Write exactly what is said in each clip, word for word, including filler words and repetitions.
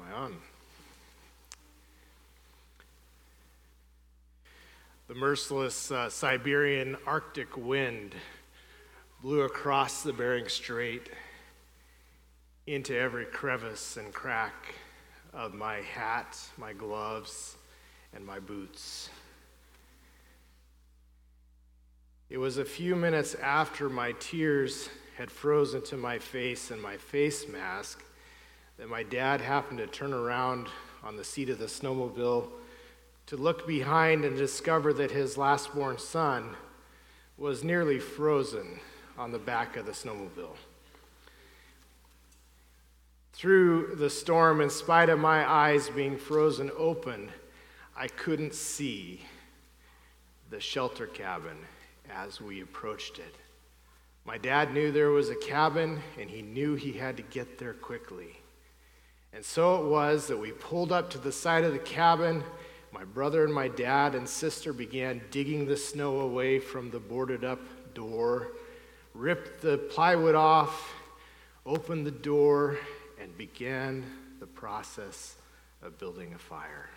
I on? The merciless uh, Siberian Arctic wind blew across the Bering Strait into every crevice and crack of my hat, my gloves, and my boots. It was a few minutes after my tears had frozen to my face and my face mask that my dad happened to turn around on the seat of the snowmobile to look behind and discover that his last-born son was nearly frozen on the back of the snowmobile. Through the storm, in spite of my eyes being frozen open, I couldn't see the shelter cabin as we approached it. My dad knew there was a cabin, and he knew he had to get there quickly. And so it was that we pulled up to the side of the cabin. My brother and my dad and sister began digging the snow away from the boarded-up door, ripped the plywood off, opened the door, and began the process of building a fire.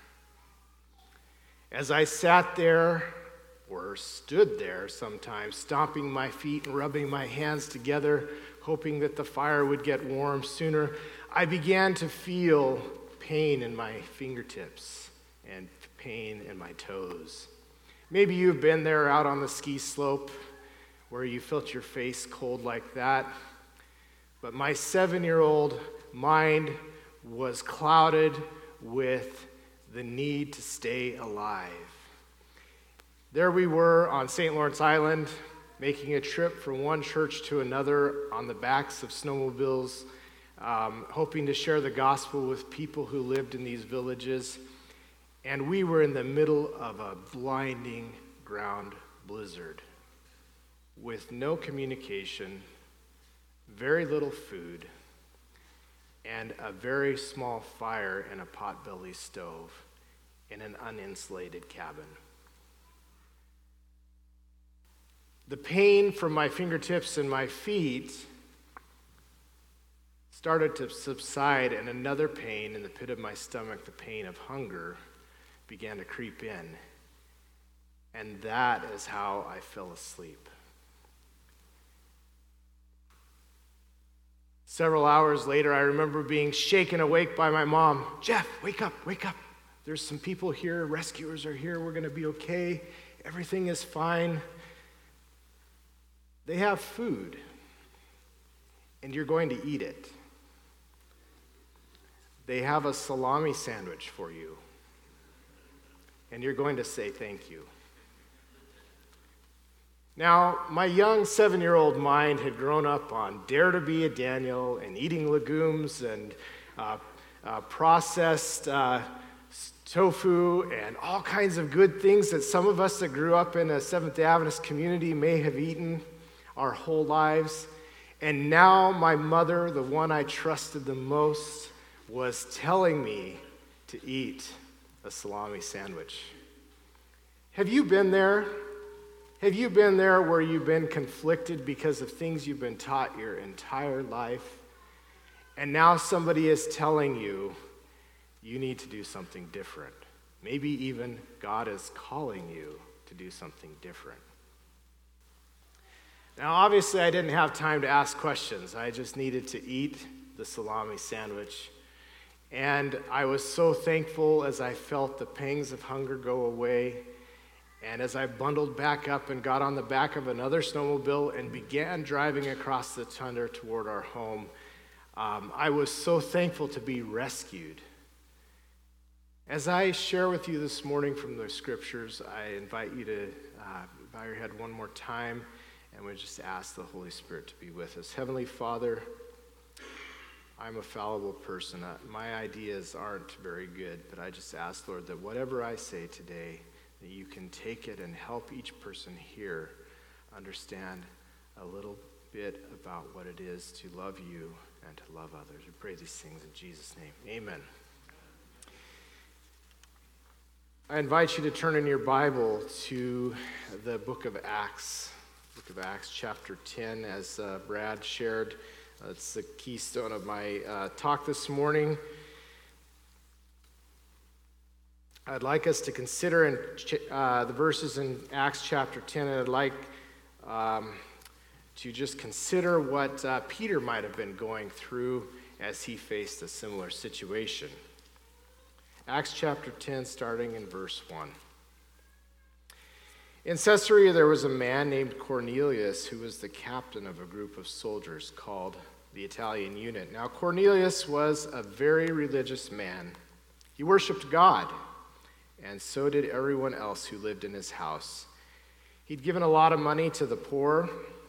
As I sat there, or stood there sometimes, stomping my feet and rubbing my hands together, hoping that the fire would get warm sooner, I began to feel pain in my fingertips and pain in my toes. Maybe you've been there out on the ski slope where you felt your face cold like that, but my seven-year-old mind was clouded with the need to stay alive. There we were on Saint Lawrence Island, making a trip from one church to another on the backs of snowmobiles, um, hoping to share the gospel with people who lived in these villages. And we were in the middle of a blinding ground blizzard with no communication, very little food, and a very small fire in a potbelly stove in an uninsulated cabin. The pain from my fingertips and my feet started to subside, and another pain in the pit of my stomach, the pain of hunger, began to creep in. And that is how I fell asleep. Several hours later, I remember being shaken awake by my mom. "Jeff, wake up, wake up. There's some people here, rescuers are here, we're going to be okay. Everything is fine. They have food, and you're going to eat it. They have a salami sandwich for you, and you're going to say thank you." Now, my young seven-year-old mind had grown up on Dare to be a Daniel and eating legumes and uh, uh, processed uh, tofu and all kinds of good things that some of us that grew up in a Seventh-day Adventist community may have eaten our whole lives. And now my mother, the one I trusted the most, was telling me to eat a salami sandwich. Have you been there? Have you been there where you've been conflicted because of things you've been taught your entire life, and now somebody is telling you you need to do something different? Maybe even God is calling you to do something different. Now, obviously, I didn't have time to ask questions. I just needed to eat the salami sandwich. And I was so thankful as I felt the pangs of hunger go away. And as I bundled back up and got on the back of another snowmobile and began driving across the tundra toward our home, um, I was so thankful to be rescued. As I share with you this morning from the scriptures, I invite you to uh, bow your head one more time, and we just ask the Holy Spirit to be with us. Heavenly Father, I'm a fallible person. My ideas aren't very good, but I just ask, Lord, that whatever I say today, that you can take it and help each person here understand a little bit about what it is to love you and to love others. We pray these things in Jesus' name. Amen. I invite you to turn in your Bible to the book of Acts, book of Acts chapter ten, as uh, Brad shared. Uh, it's the keystone of my uh, talk this morning. I'd like us to consider in uh, the verses in Acts chapter ten, and I'd like um, to just consider what uh, Peter might have been going through as he faced a similar situation. Acts chapter ten, starting in verse one. In Caesarea there was a man named Cornelius who was the captain of a group of soldiers called the Italian Unit. Now Cornelius was a very religious man. He worshiped God, and so did everyone else who lived in his house. He'd given a lot of money to the poor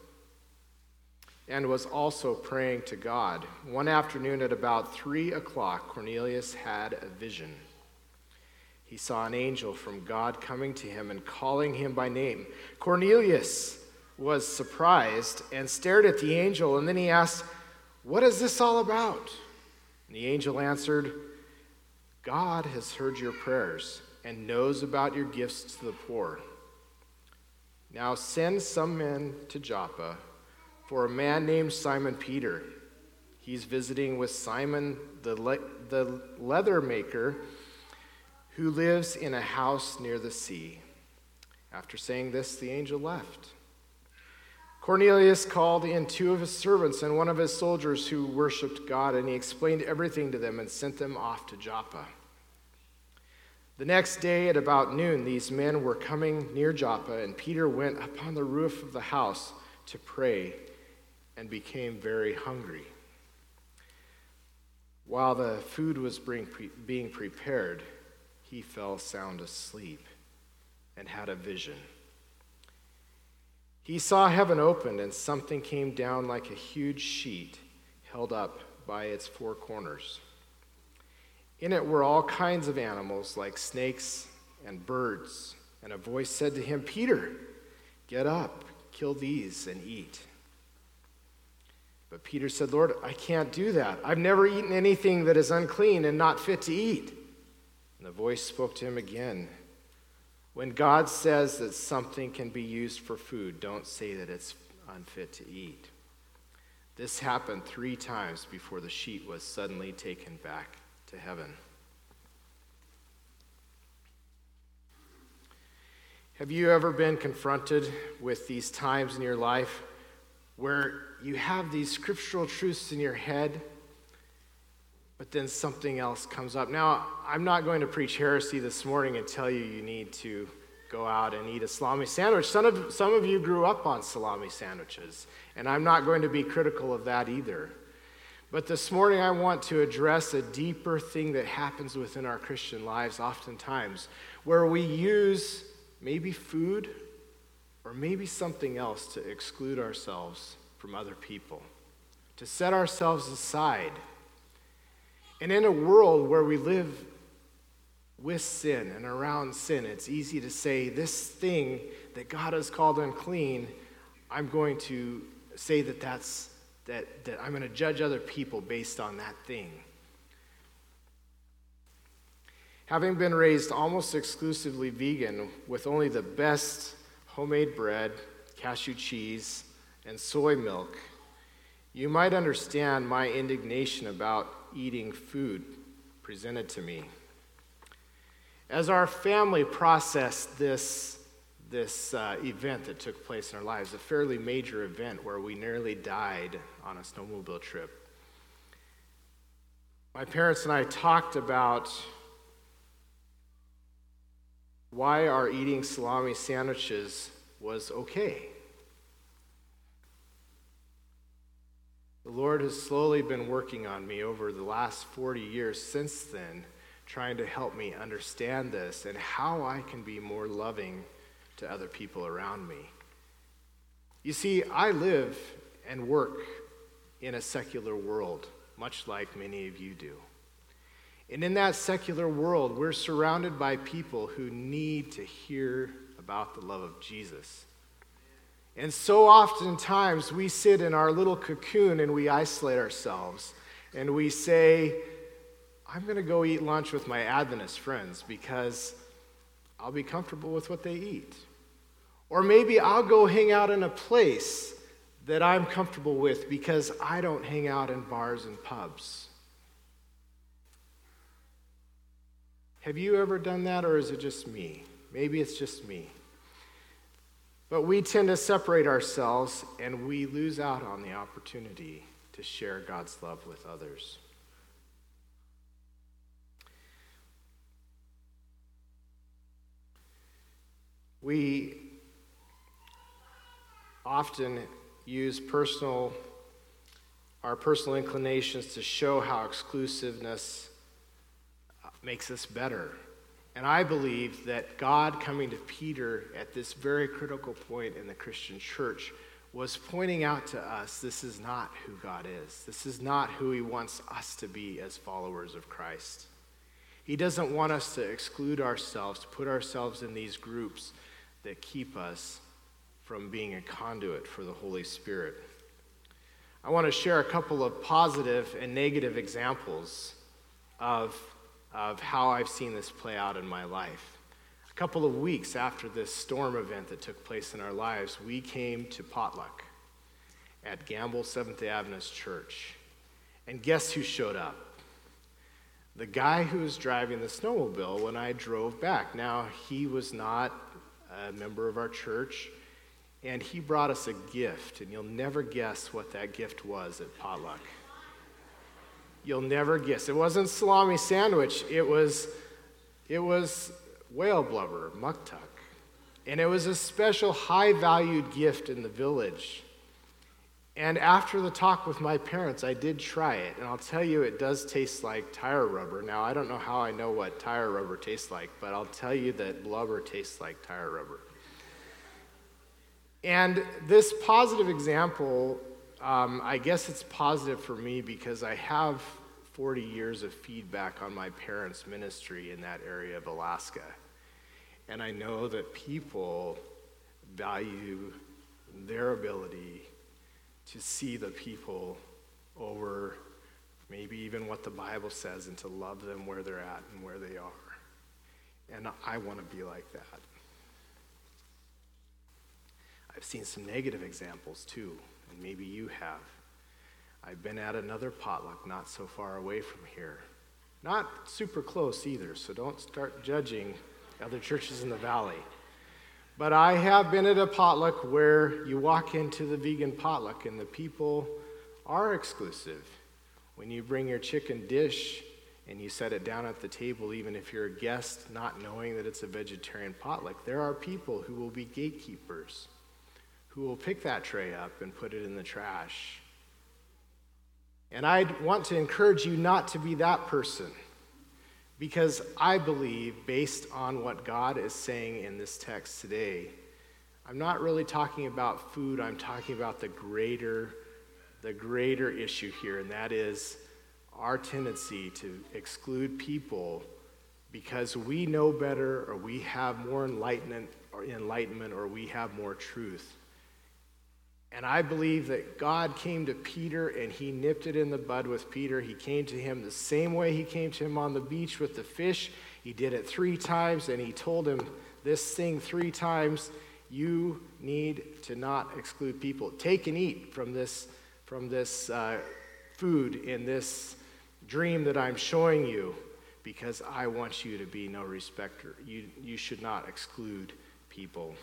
and was also praying to God. One afternoon at about three o'clock, Cornelius had a vision. He saw an angel from God coming to him and calling him by name. Cornelius was surprised and stared at the angel, and then he asked, "What is this all about?" And the angel answered, "God has heard your prayers and knows about your gifts to the poor. Now send some men to Joppa for a man named Simon Peter. He's visiting with Simon the, le- the leather maker who lives in a house near the sea." After saying this, the angel left. Cornelius called in two of his servants and one of his soldiers who worshiped God, and he explained everything to them and sent them off to Joppa. The next day at about noon, these men were coming near Joppa, and Peter went up on the roof of the house to pray and became very hungry. While the food was being, pre- being prepared, he fell sound asleep and had a vision. He saw heaven opened, and something came down like a huge sheet held up by its four corners. In it were all kinds of animals like snakes and birds, and a voice said to him, "Peter, get up, kill these and eat." But Peter said, "Lord, I can't do that. I've never eaten anything that is unclean and not fit to eat." And the voice spoke to him again, "When God says that something can be used for food, don't say that it's unfit to eat." This happened three times before the sheet was suddenly taken back to heaven. Have you ever been confronted with these times in your life where you have these scriptural truths in your head, but then something else comes up? Now, I'm not going to preach heresy this morning and tell you you need to go out and eat a salami sandwich. Some of, some of you grew up on salami sandwiches, and I'm not going to be critical of that either. But this morning I want to address a deeper thing that happens within our Christian lives oftentimes, where we use maybe food or maybe something else to exclude ourselves from other people, to set ourselves aside. And in a world where we live with sin and around sin, it's easy to say, this thing that God has called unclean, I'm going to say that that's That, that I'm going to judge other people based on that thing. Having been raised almost exclusively vegan with only the best homemade bread, cashew cheese, and soy milk, you might understand my indignation about eating food presented to me. As our family processed this this uh, event that took place in our lives, a fairly major event where we nearly died on a snowmobile trip, my parents and I talked about why our eating salami sandwiches was okay. The Lord has slowly been working on me over the last forty years since then, trying to help me understand this and how I can be more loving to other people around me. You see, I live and work in a secular world, much like many of you do. And in that secular world, we're surrounded by people who need to hear about the love of Jesus. And so oftentimes we sit in our little cocoon and we isolate ourselves and we say, I'm going to go eat lunch with my Adventist friends because I'll be comfortable with what they eat. Or maybe I'll go hang out in a place that I'm comfortable with because I don't hang out in bars and pubs. Have you ever done that, or is it just me? Maybe it's just me. But we tend to separate ourselves, and we lose out on the opportunity to share God's love with others. We often use personal, our personal inclinations to show how exclusiveness makes us better. And I believe that God coming to Peter at this very critical point in the Christian church was pointing out to us, this is not who God is. This is not who he wants us to be as followers of Christ. He doesn't want us to exclude ourselves, to put ourselves in these groups that keep us from being a conduit for the Holy Spirit. I want to share a couple of positive and negative examples of, of how I've seen this play out in my life. A couple of weeks after this storm event that took place in our lives, we came to potluck at Gamble Seventh-day Adventist Church. And guess who showed up? The guy who was driving the snowmobile when I drove back. Now, he was not a member of our church, and he brought us a gift, and you'll never guess what that gift was at potluck. You'll never guess. It wasn't salami sandwich. It was, it was whale blubber, muktuk. And it was a special high-valued gift in the village. And after the talk with my parents, I did try it, and I'll tell you, it does taste like tire rubber. Now, I don't know how I know what tire rubber tastes like, but I'll tell you that blubber tastes like tire rubber. And this positive example, um, I guess it's positive for me because I have forty years of feedback on my parents' ministry in that area of Alaska. And I know that people value their ability to see the people over maybe even what the Bible says and to love them where they're at and where they are. And I want to be like that. I've seen some negative examples too, and maybe you have. I've been at another potluck not so far away from here. Not super close either, so don't start judging other churches in the valley. But I have been at a potluck where you walk into the vegan potluck and the people are exclusive. When you bring your chicken dish and you set it down at the table, even if you're a guest not knowing that it's a vegetarian potluck, there are people who will be gatekeepers, who will pick that tray up and put it in the trash. And I want to encourage you not to be that person, because I believe, based on what God is saying in this text today, I'm not really talking about food, I'm talking about the greater, the greater issue here, and that is our tendency to exclude people because we know better, or we have more enlightenment, or enlightenment, or we have more truth. And I believe that God came to Peter and he nipped it in the bud with Peter. He came to him the same way he came to him on the beach with the fish. He did it three times and he told him this thing three times. You need to not exclude people. Take and eat from this, from this uh, food in this dream that I'm showing you, because I want you to be no respecter. You, you should not exclude people.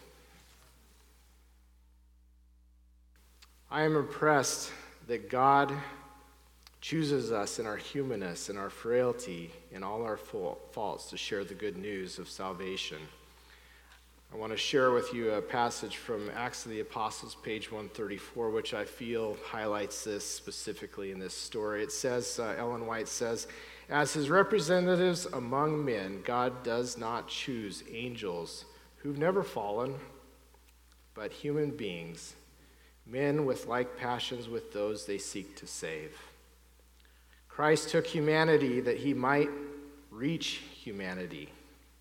I am impressed that God chooses us in our humanness and our frailty and all our faults to share the good news of salvation. I want to share with you a passage from Acts of the Apostles, page one thirty-four, which I feel highlights this specifically in this story. It says, uh, Ellen White says, "As his representatives among men, God does not choose angels who've never fallen, but human beings, men with like passions with those they seek to save. Christ took humanity that he might reach humanity.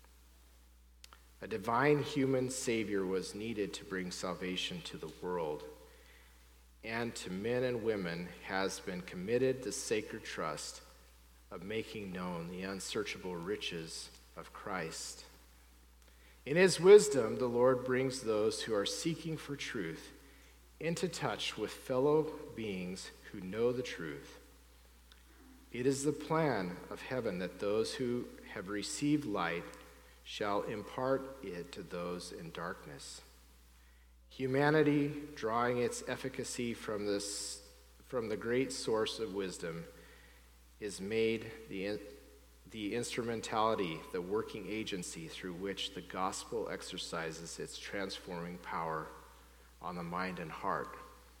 A divine human Savior was needed to bring salvation to the world, and to men and women has been committed the sacred trust of making known the unsearchable riches of Christ. In his wisdom, the Lord brings those who are seeking for truth into touch with fellow beings who know the truth. It is the plan of heaven that those who have received light shall impart it to those in darkness. Humanity, drawing its efficacy from this, from the great source of wisdom, is made the, the instrumentality, the working agency through which the gospel exercises its transforming power on the mind and heart.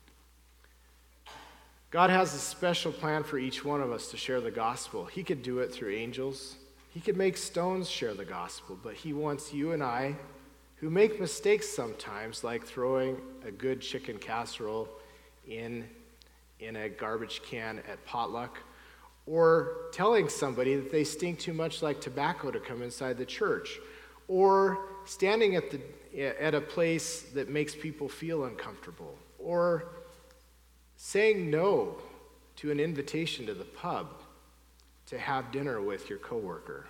God has a special plan for each one of us to share the gospel. He could do it through angels. He could make stones share the gospel, but he wants you and I, who make mistakes sometimes, like throwing a good chicken casserole in, in a garbage can at potluck, or telling somebody that they stink too much like tobacco to come inside the church, or standing at, the, at a place that makes people feel uncomfortable, or saying no to an invitation to the pub to have dinner with your coworker.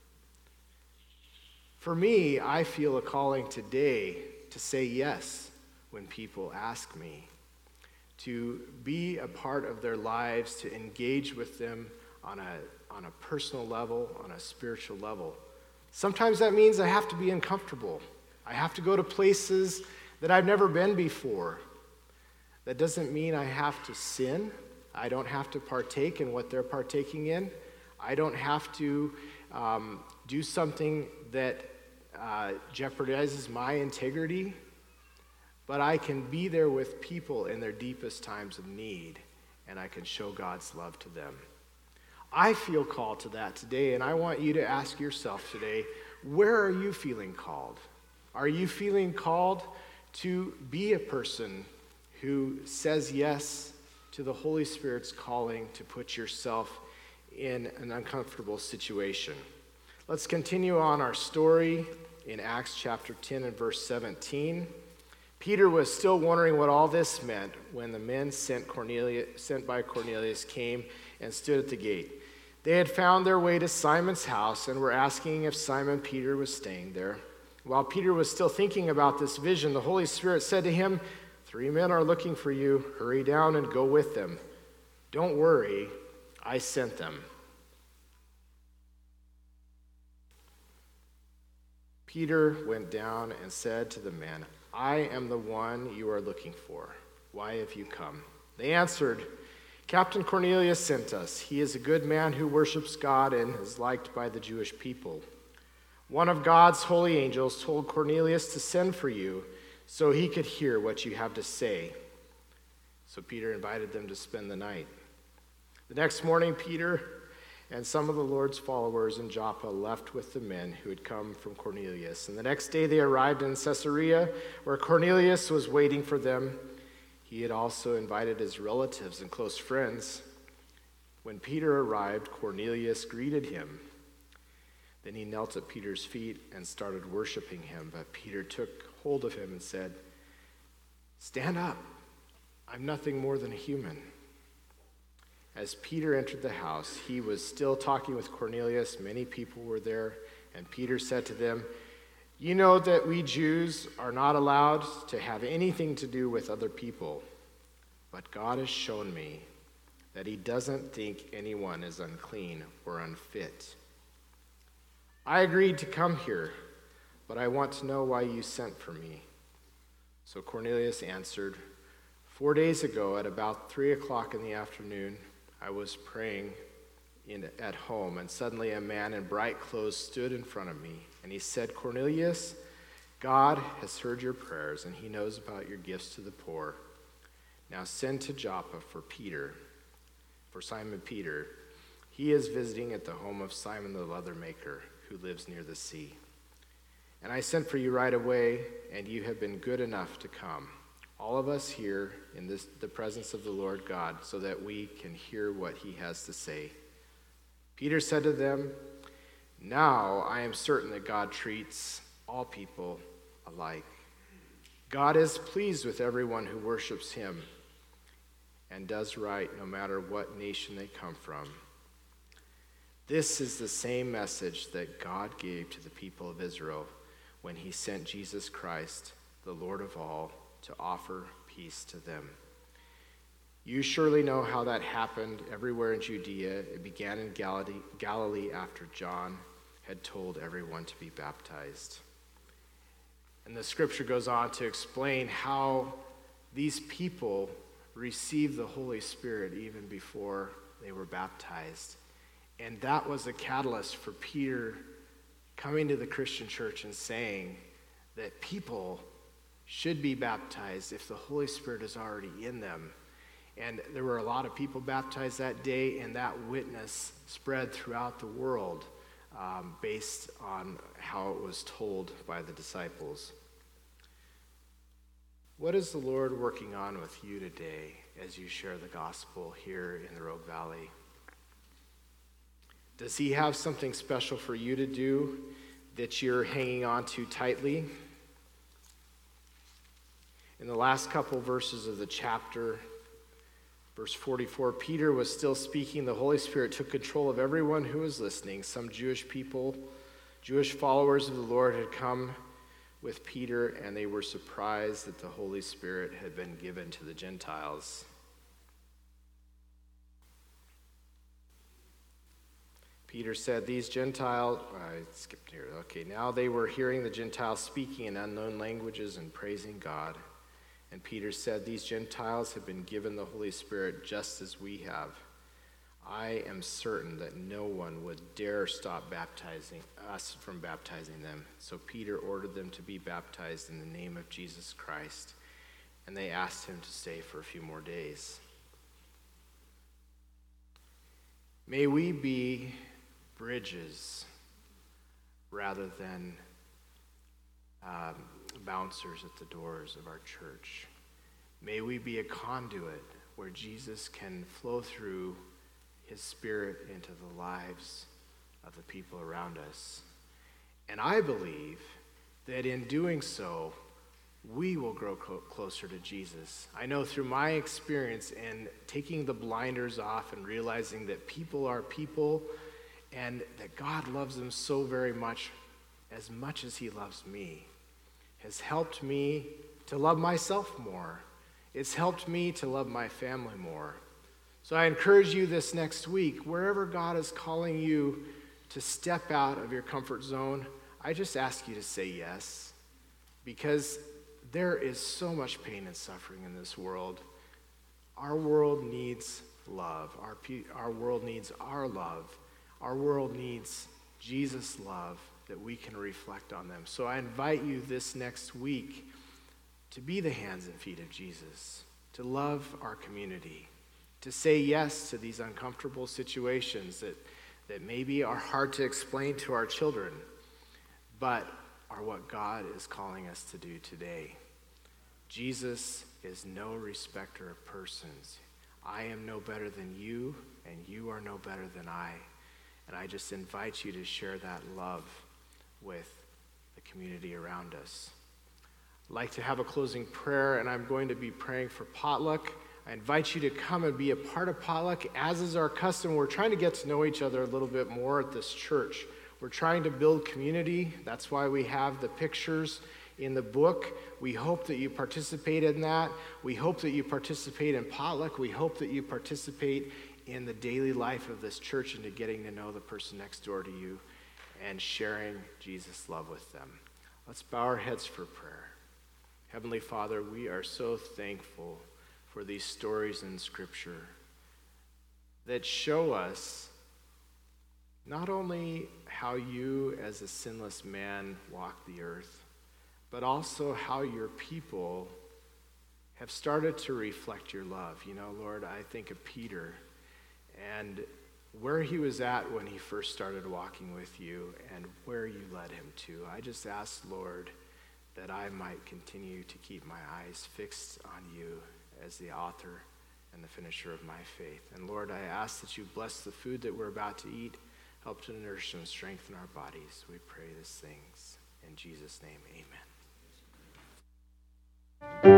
For me, I feel a calling today to say yes when people ask me, to be a part of their lives, to engage with them on a, on a personal level, on a spiritual level. Sometimes that means I have to be uncomfortable. I have to go to places that I've never been before. That doesn't mean I have to sin. I don't have to partake in what they're partaking in. I don't have to um, do something that uh, jeopardizes my integrity. But I can be there with people in their deepest times of need, and I can show God's love to them. I feel called to that today, and I want you to ask yourself today, where are you feeling called? Are you feeling called to be a person who says yes to the Holy Spirit's calling to put yourself in an uncomfortable situation? Let's continue on our story in Acts chapter ten and verse seventeen. Peter was still wondering what all this meant when the men sent, Cornelius, sent by Cornelius came and stood at the gate. They had found their way to Simon's house and were asking if Simon Peter was staying there. While Peter was still thinking about this vision, the Holy Spirit said to him, "Three men are looking for you. Hurry down and go with them. Don't worry, I sent them." Peter went down and said to the men, "I am the one you are looking for. Why have you come?" They answered, "Captain Cornelius sent us. He is a good man who worships God and is liked by the Jewish people. One of God's holy angels told Cornelius to send for you so he could hear what you have to say." So Peter invited them to spend the night. The next morning, Peter and some of the Lord's followers in Joppa left with the men who had come from Cornelius. And the next day they arrived in Caesarea, where Cornelius was waiting for them. He had also invited his relatives and close friends. When Peter arrived, Cornelius greeted him. Then he knelt at Peter's feet and started worshiping him. But Peter took hold of him and said, "Stand up. I'm nothing more than a human." As Peter entered the house, he was still talking with Cornelius. Many people were there, and Peter said to them, "You know that we Jews are not allowed to have anything to do with other people, but God has shown me that he doesn't think anyone is unclean or unfit. I agreed to come here, but I want to know why you sent for me." So Cornelius answered, "Four days ago at about three o'clock in the afternoon, I was praying in, at home, and suddenly a man in bright clothes stood in front of me, and he said, 'Cornelius, God has heard your prayers, and he knows about your gifts to the poor. Now send to Joppa for Peter, for Simon Peter. He is visiting at the home of Simon the leather maker, who lives near the sea. And I sent for you right away, and you have been good enough to come. All of us here in this, the presence of the Lord God, so that we can hear what he has to say.' Peter said to them, 'Now I am certain that God treats all people alike. God is pleased with everyone who worships him and does right no matter what nation they come from. This is the same message that God gave to the people of Israel when he sent Jesus Christ, the Lord of all, to offer peace to them. You surely know how that happened everywhere in Judea. It began in Galilee, Galilee after John had told everyone to be baptized. And the scripture goes on to explain how these people received the Holy Spirit even before they were baptized. And that was a catalyst for Peter coming to the Christian church and saying that people should be baptized if the Holy Spirit is already in them. And there were a lot of people baptized that day, and that witness spread throughout the world um, based on how it was told by the disciples. What is the Lord working on with you today as you share the gospel here in the Rogue Valley? Does he have something special for you to do that you're hanging on to tightly? In the last couple verses of the chapter, verse forty-four, Peter was still speaking. The Holy Spirit took control of everyone who was listening. Some Jewish people, Jewish followers of the Lord had come with Peter, and they were surprised that the Holy Spirit had been given to the Gentiles. Peter said, these Gentiles, I skipped here. Okay, now they were hearing the Gentiles speaking in unknown languages and praising God. And Peter said, these Gentiles have been given the Holy Spirit just as we have. I am certain that no one would dare stop baptizing us from baptizing them. So Peter ordered them to be baptized in the name of Jesus Christ, and they asked him to stay for a few more days. May we be bridges rather than um, bouncers at the doors of our church. May we be a conduit where Jesus can flow through his Spirit into the lives of the people around us. And I believe that in doing so, we will grow co- closer to Jesus. I know through my experience and taking the blinders off and realizing that people are people and that God loves them so very much, as much as he loves me, has helped me to love myself more. It's helped me to love my family more. So I encourage you this next week, wherever God is calling you to step out of your comfort zone, I just ask you to say yes, because there is so much pain and suffering in this world. Our world needs love. Our, pe- our world needs our love. Our world needs Jesus' love that we can reflect on them. So I invite you this next week to be the hands and feet of Jesus, to love our community, to say yes to these uncomfortable situations that, that maybe are hard to explain to our children, but are what God is calling us to do today. Jesus is no respecter of persons. I am no better than you, and you are no better than I. And I just invite you to share that love with the community around us. I'd like to have a closing prayer, and I'm going to be praying for potluck. I invite you to come and be a part of potluck. As is our custom, we're trying to get to know each other a little bit more at this church. We're trying to build community. That's why we have the pictures in the book. We hope that you participate in that. We hope that you participate in potluck. We hope that you participate in the daily life of this church and to getting to know the person next door to you and sharing Jesus' love with them. Let's bow our heads for prayer. Heavenly Father, we are so thankful for these stories in Scripture that show us not only how you as a sinless man walk the earth, but also how your people have started to reflect your love. You know, Lord, I think of Peter and where he was at when he first started walking with you and where you led him to. I just ask, Lord, that I might continue to keep my eyes fixed on you as the author and the finisher of my faith. And Lord, I ask that you bless the food that we're about to eat, help to nourish and strengthen our bodies. We pray these things in Jesus' name, amen.